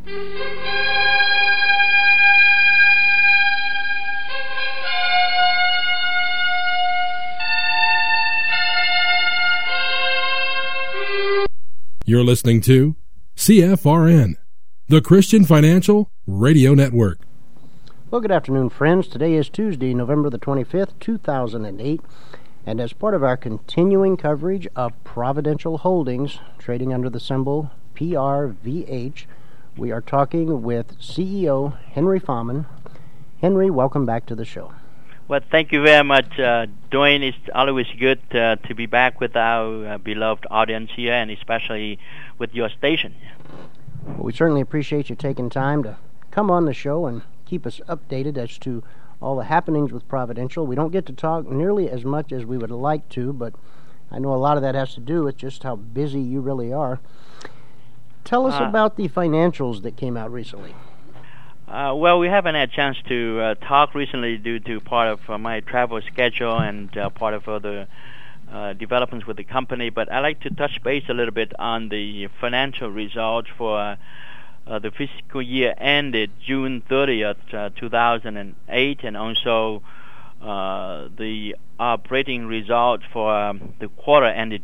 You're listening to CFRN, the Christian Financial Radio Network. Well, good afternoon, friends. Today is Tuesday, November the 25th, 2008, and as part of our continuing coverage of Providential Holdings, trading under the symbol PRVH, we are talking with CEO Henry Fahman. Henry, welcome back to the show. Well, thank you very much, Dwayne. It's always good to be back with our beloved audience here, and especially with your station. Well, we certainly appreciate you taking time to come on the show and keep us updated as to all the happenings with Providential. We don't get to talk nearly as much as we would like to, but I know a lot of that has to do with just how busy you really are. Tell us about the financials that came out recently. Well, we haven't had a chance to talk recently due to part of my travel schedule and part of other developments with the company, but I'd like to touch base a little bit on the financial results for the fiscal year ended June 30th, 2008, and also the operating results for the quarter ended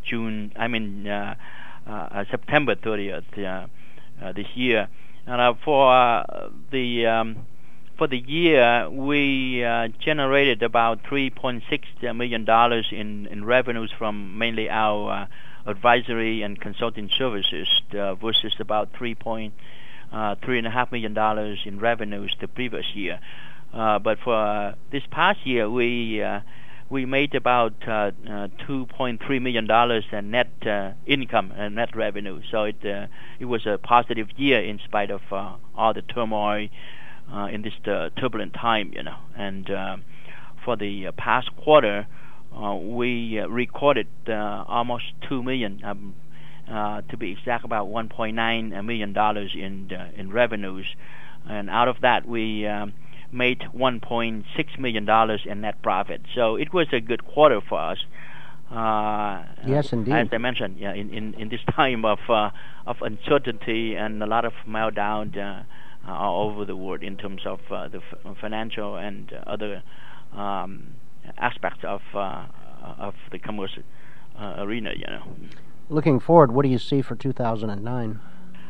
September 30th this year. And for the year, we generated about $3.6 million in revenues from mainly our advisory and consulting services versus about $3.5 million in revenues the previous year. But for this past year, we made about $2.3 million in net income and net revenue. So it was a positive year in spite of all the turmoil in this turbulent time, you know. And for the past quarter, we recorded almost $2 million, to be exact, about $1.9 million in revenues. And out of that, we made $1.6 million in net profit. So it was a good quarter for us. Yes, indeed. As I mentioned, yeah, in this time of uncertainty and a lot of meltdown all over the world in terms of the financial and other aspects of the commercial arena, you know. Looking forward, what do you see for 2009?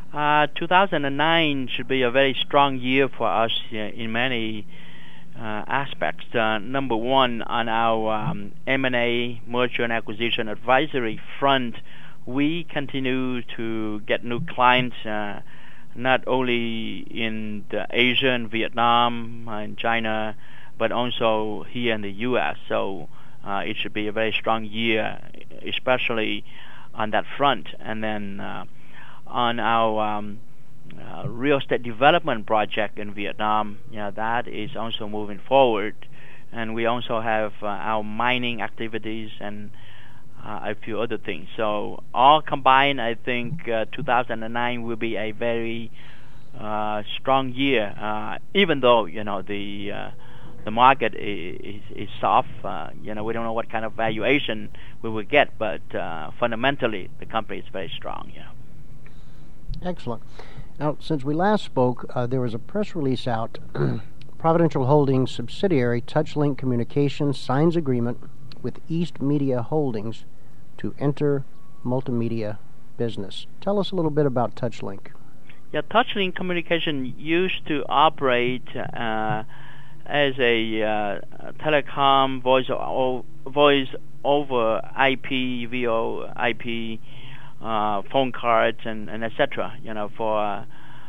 2009 should be a very strong year for us in many aspects. Number one, on our M&A, merger and acquisition advisory front, we continue to get new clients, not only in Asia and Vietnam and China, but also here in the U.S. So it should be a very strong year, especially on that front. And then on our real estate development project in Vietnam, that is also moving forward. And we also have our mining activities and a few other things. So all combined, I think 2009 will be a very strong year, even though, the market is soft. We don't know what kind of valuation we will get, but fundamentally, the company is very strong. Yeah. Excellent. Now, since we last spoke, there was a press release out. Providential Holdings subsidiary TouchLink Communications signs agreement with East Media Holdings to enter multimedia business. Tell us a little bit about TouchLink. Yeah, TouchLink Communication used to operate as a telecom voice over IP, VoIP, phone cards and etc. For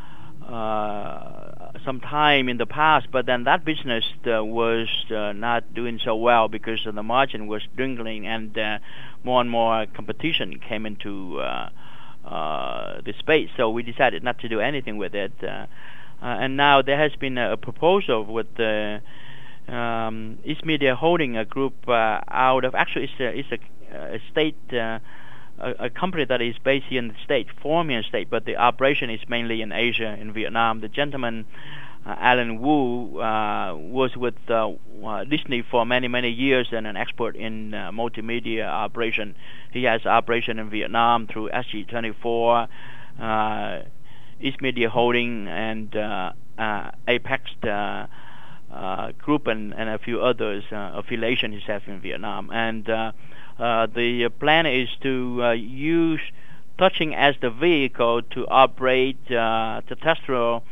some time in the past, but then that business was not doing so well because the margin was dwindling, and more and more competition came into the space. So we decided not to do anything with it, and now there has been a proposal with the East Media Holding, a group out of, actually it's a state. A company that is based here in the state, formed in the state, but the operation is mainly in Asia, in Vietnam. The gentleman, Alan Wu, was with Disney for many, many years and an expert in multimedia operation. He has operation in Vietnam through SG24, East Media Holding and Apex Group and a few others affiliations he has in Vietnam. And the plan is to use touching as the vehicle to operate terrestrial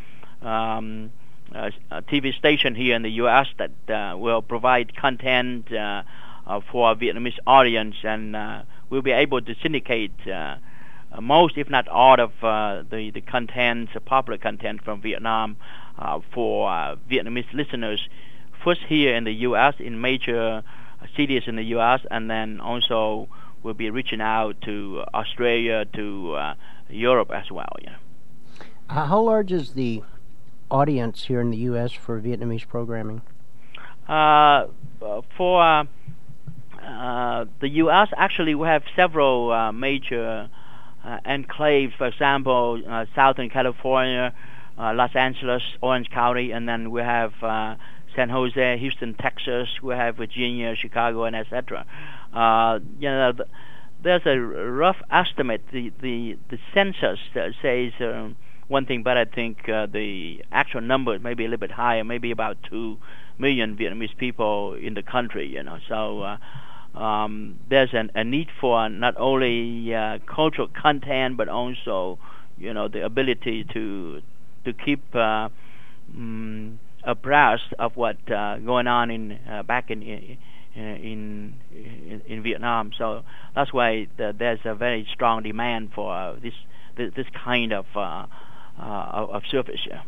TV station here in the U.S. that will provide content for a Vietnamese audience, and we'll be able to syndicate most, if not all, of the content, popular content from Vietnam for Vietnamese listeners, first here in the U.S., in major cities in the U.S., and then also we'll be reaching out to Australia, to Europe as well. Yeah. How large is the audience here in the U.S. for Vietnamese programming? For the U.S., actually, we have several major enclaves. For example, Southern California, Los Angeles, Orange County, and then we have San Jose, Houston, Texas. We have Virginia, Chicago, and etc. There's a rough estimate. The census says one thing, but I think the actual number may be a little bit higher, maybe about 2 million Vietnamese people in the country. So there's a need for not only cultural content, but also the ability to keep abreast of what going on back in Vietnam. So that's why there's a very strong demand for this kind of service. Yeah.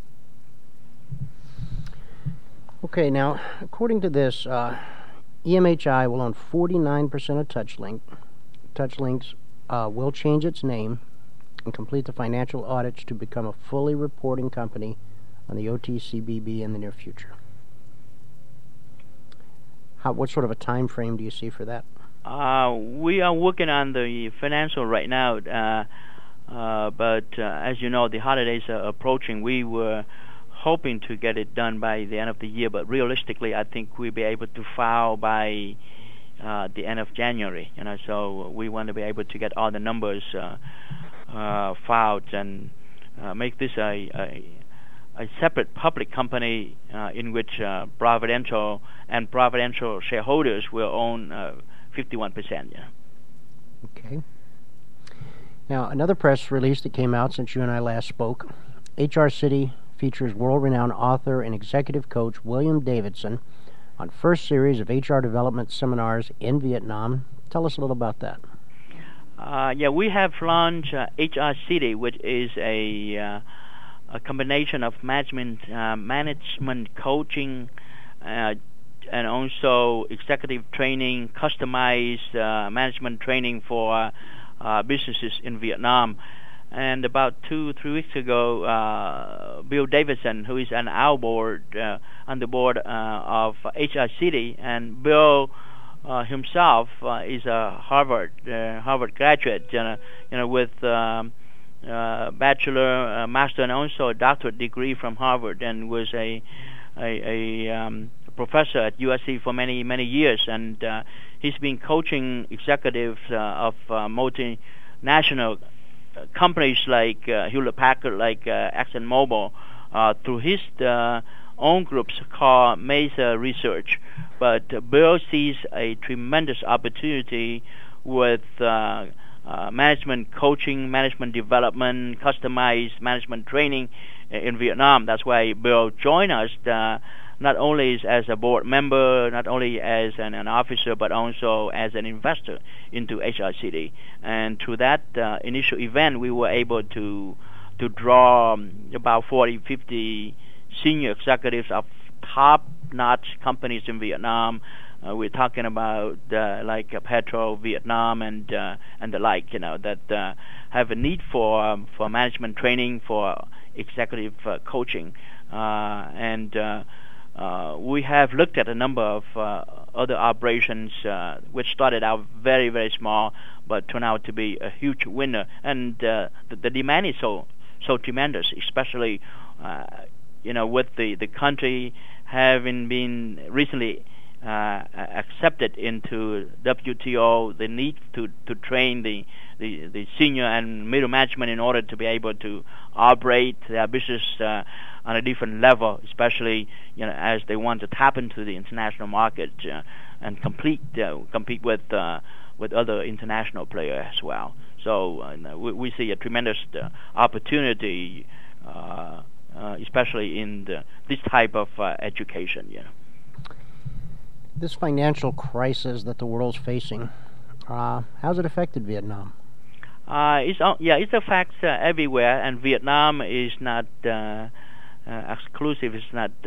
Okay, now according to this, EMHI will own 49% of TouchLink. TouchLink will change its name and complete the financial audits to become a fully reporting company on the OTCBB in the near future. What sort of a time frame do you see for that? We are working on the financial right now, but as you know, the holidays are approaching. We were hoping to get it done by the end of the year, but realistically, I think we'll be able to file by the end of January. So we want to be able to get all the numbers filed and make this a separate public company in which Providential and Providential shareholders will own 51%. Yeah. Okay. Now, another press release that came out since you and I last spoke, HR City features world-renowned author and executive coach William Davidson on first series of HR development seminars in Vietnam. Tell us a little about that. We have launched HR City, which is a combination of management coaching and also executive training, customized management training for businesses in Vietnam. And about 2-3 weeks ago, Bill Davidson, who is on our board, on the board of HR City, and Bill himself is a Harvard graduate, with bachelor, master, and also a doctorate degree from Harvard, and was a professor at USC for many years. And he's been coaching executives of multinational companies like Hewlett Packard, like ExxonMobil, through his own groups called Mesa Research. But Bill sees a tremendous opportunity with management coaching, management development, customized management training in Vietnam. That's why Bill joined us, not only as a board member, not only as an officer, but also as an investor into HR City. And through that initial event, we were able to draw about 40-50 senior executives of top-notch companies in Vietnam. We're talking about like Petro Vietnam and the like, that have a need for management training, for executive coaching, and we have looked at a number of other operations which started out very, very small, but turned out to be a huge winner. And the demand is so tremendous, especially with the country having been recently accepted into WTO, the need to train the the senior and middle management in order to be able to operate their business on a different level, especially as they want to tap into the international market and compete with other international players as well. So we see a tremendous opportunity, especially in this type of education. This financial crisis that the world's facing, how's it affected Vietnam? It affects everywhere, and Vietnam is not exclusive. It's not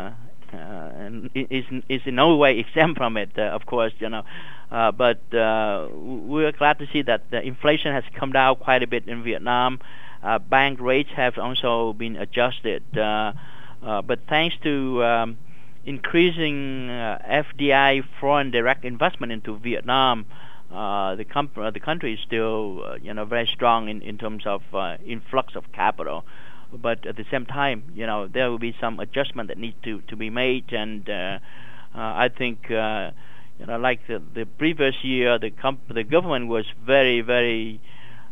is in no way exempt from it, of course. But we're glad to see that the inflation has come down quite a bit in Vietnam. Bank rates have also been adjusted, but thanks to increasing FDI, foreign direct investment into Vietnam, the country is still very strong in terms of influx of capital. But at the same time, there will be some adjustment that needs to be made, and I think like the previous year, the government was very, very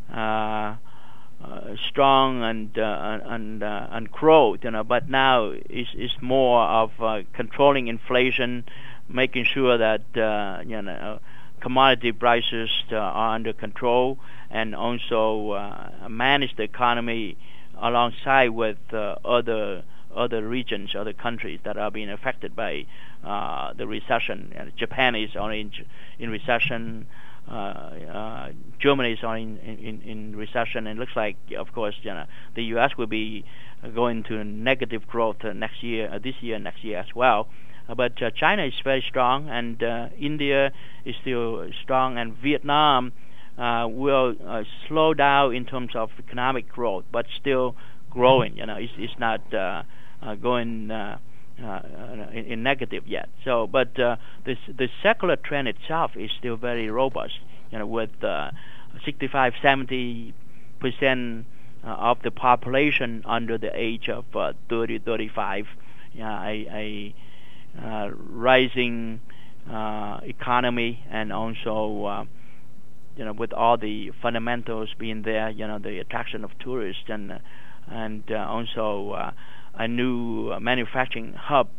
strong and growth, but now it's more of controlling inflation, making sure that commodity prices are under control, and also manage the economy alongside with other regions, other countries that are being affected by the recession. Japan is already in recession. Germany is in recession, and it looks like, of course, the U.S. will be going to negative growth this year and next year as well. But China is very strong, and India is still strong, and Vietnam will slow down in terms of economic growth, but still growing. It's not going in negative yet. So, but the secular trend itself is still very robust. With 65-70% of the population under the age of 30-35, a rising economy, and also with all the fundamentals being there, the attraction of tourists, and also a new manufacturing hub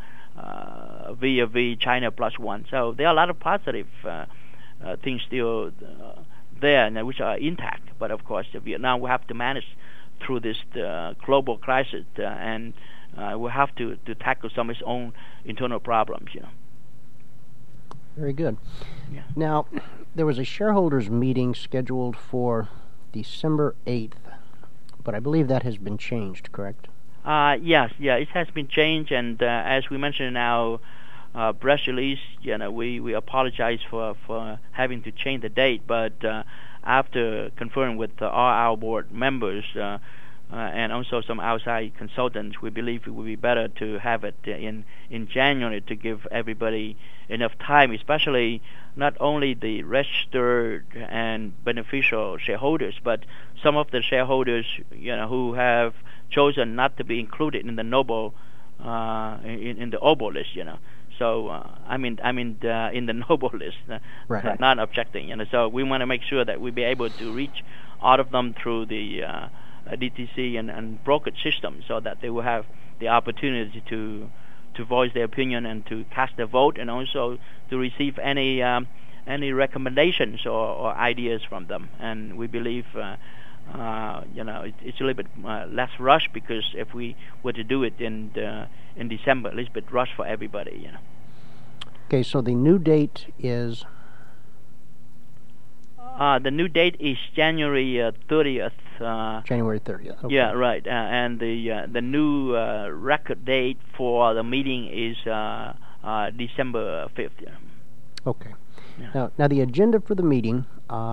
via China Plus One. So there are a lot of positive things still there, which are intact. But of course, Vietnam will have to manage through this global crisis, and will have to tackle some of its own internal problems. Very good. Yeah. Now, there was a shareholders meeting scheduled for December 8th, but I believe that has been changed, correct? Yes, it has been changed, and as we mentioned in our press release, we apologize for having to change the date, but after conferring with all our board members and also some outside consultants, we believe it would be better to have it in January to give everybody enough time, especially not only the registered and beneficial shareholders, but some of the shareholders who have chosen not to be included in the noble in the OBO list. So in the noble list, right. Not objecting. So we want to make sure that we be able to reach all of them through the DTC and brokerage system, so that they will have the opportunity to voice their opinion and to cast their vote, and also to receive any recommendations or ideas from them. And we believe it's a little bit less rush, because if we were to do it in December, a little bit rush for everybody. Okay, so the new date is. The new date is January 30th. January 30th. Okay. Yeah, right. And the new record date for the meeting is December 5th. Yeah. Okay. Yeah. Now the agenda for the meeting,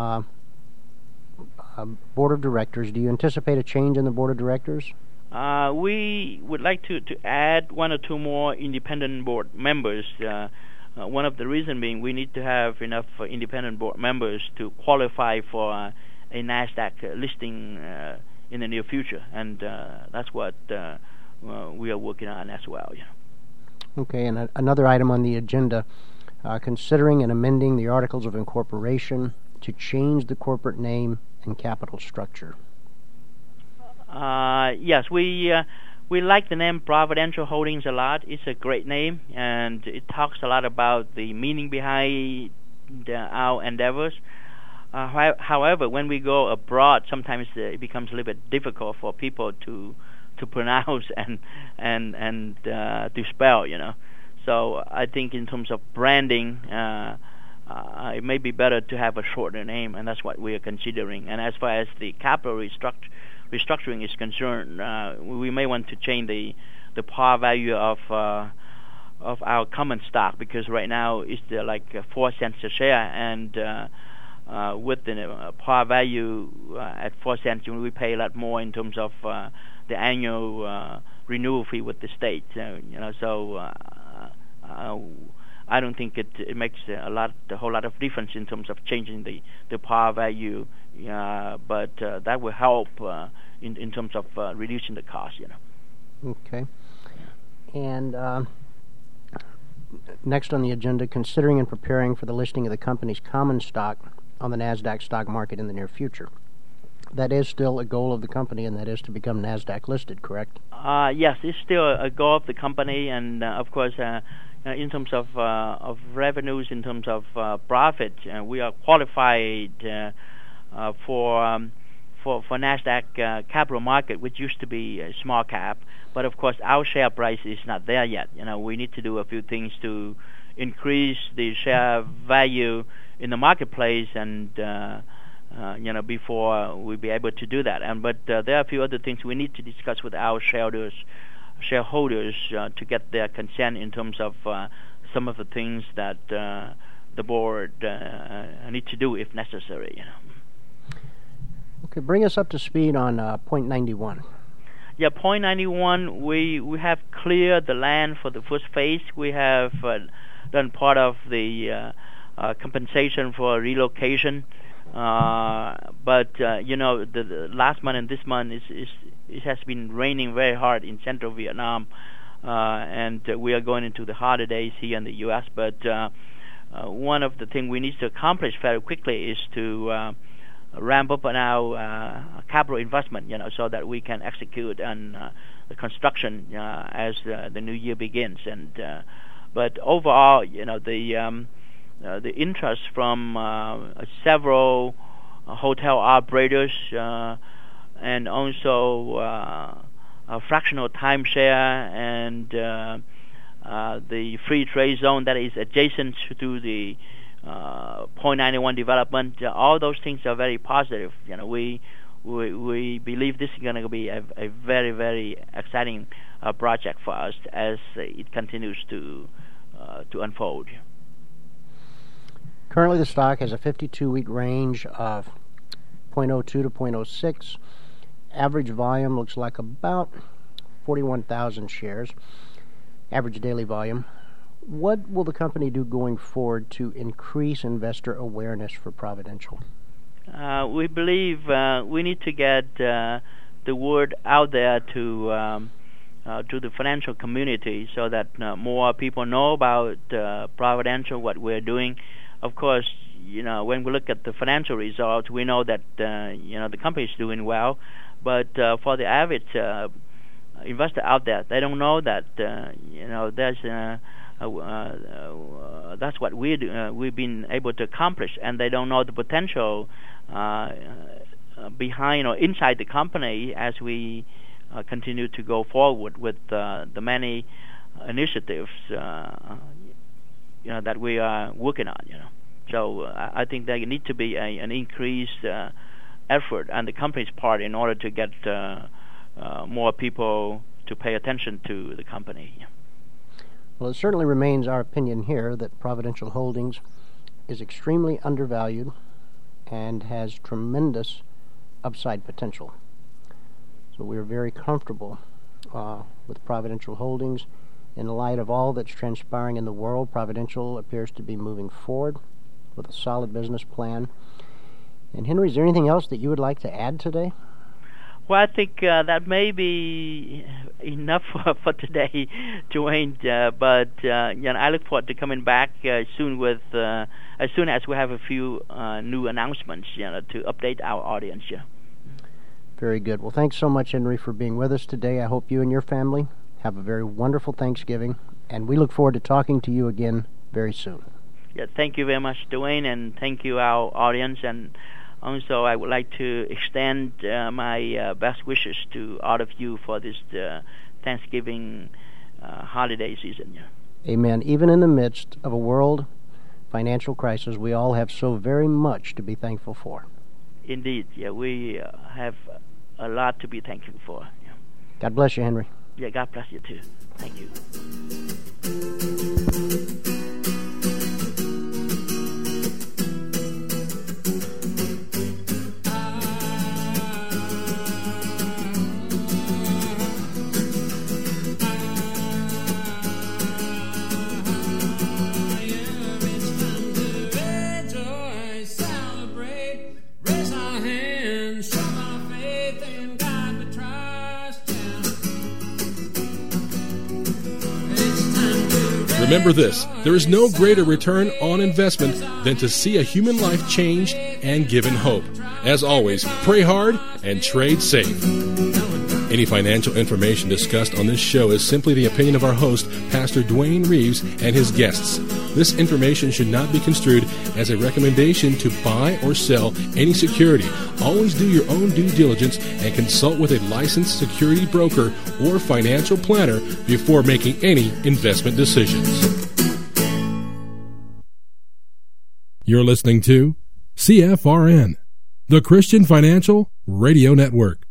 board of directors. Do you anticipate a change in the board of directors? We would like to add one or two more independent board members. One of the reasons being we need to have enough independent board members to qualify for a NASDAQ listing in the near future, and that's what we are working on as well. Yeah. Okay, and another item on the agenda, considering and amending the Articles of Incorporation to change the corporate name and capital structure? Yes, we like the name Providential Holdings a lot. It's a great name, and it talks a lot about the meaning behind our endeavors. However, when we go abroad, sometimes it becomes a little bit difficult for people to pronounce and to spell, So I think in terms of branding, it may be better to have a shorter name, and that's what we are considering. And as far as the capital restructuring is concerned, we may want to change the par value of our common stock, because right now it's like 4 cents a share, and with the par value at 4 cents, we pay a lot more in terms of the annual renewal fee with the state. So I don't think it makes a whole lot of difference in terms of changing the par value, but that will help in terms of reducing the cost. Okay. And next on the agenda, considering and preparing for the listing of the company's common stock on the NASDAQ stock market in the near future. That is still a goal of the company, and that is to become NASDAQ listed, correct? Yes, it's still a goal of the company, and of course, in terms of revenues, in terms of profit, we are qualified for NASDAQ capital market, which used to be a small cap. But of course, our share price is not there yet. We need to do a few things to increase the share value in the marketplace, and before we'll be able to do that. But there are a few other things we need to discuss with our shareholders to get their consent in terms of some of the things that the board need to do if necessary. Okay, bring us up to speed on point 91. Yeah, point 91, we have cleared the land for the first phase. We have done part of the compensation for relocation. But the last month and this month it has been raining very hard in central Vietnam, and we are going into the holidays here in the U.S. But one of the things we need to accomplish very quickly is to ramp up on our capital investment, so that we can execute on the construction as the new year begins. And but overall, the interest from several hotel operators and also fractional timeshare and the free trade zone that is adjacent to the Point 91 development, all those things are very positive. We believe this is going to be a very, very exciting project for us as it continues to unfold. Currently, the stock has a 52-week range of 0.02 to 0.06. Average volume looks like about 41,000 shares. Average daily volume. What will the company do going forward to increase investor awareness for Providential? We believe we need to get the word out there to the financial community so that more people know about Providential, what we're doing. Of course, when we look at the financial results, we know that the company is doing well. But for the average investor out there, they don't know that there's that's what we've been able to accomplish, and they don't know the potential behind or inside the company as we continue to go forward with the many initiatives that we are working on. So I think there need to be an increased effort on the company's part in order to get more people to pay attention to the company. Well, it certainly remains our opinion here that Providential Holdings is extremely undervalued and has tremendous upside potential. So we are very comfortable with Providential Holdings. In light of all that's transpiring in the world, Providential appears to be moving forward with a solid business plan. And Henry, is there anything else that you would like to add today? Well, I think that may be enough for today, Dwayne. But I look forward to coming back soon with as soon as we have a few new announcements, to update our audience. Very good. Well, thanks so much, Henry, for being with us today. I hope you and your family have a very wonderful Thanksgiving, and we look forward to talking to you again very soon. Yeah, thank you very much, Dwayne, and thank you, our audience. And also, I would like to extend my best wishes to all of you for this Thanksgiving holiday season. Amen. Even in the midst of a world financial crisis, we all have so very much to be thankful for. Indeed. Yeah, we have a lot to be thankful for. Yeah. God bless you, Henry. Yeah, God bless you too. Thank you. Remember this, there is no greater return on investment than to see a human life changed and given hope. As always, pray hard and trade safe. Any financial information discussed on this show is simply the opinion of our host, Pastor Dwayne Reeves, and his guests. This information should not be construed as a recommendation to buy or sell any security. Always do your own due diligence and consult with a licensed security broker or financial planner before making any investment decisions. You're listening to CFRN, the Christian Financial Radio Network.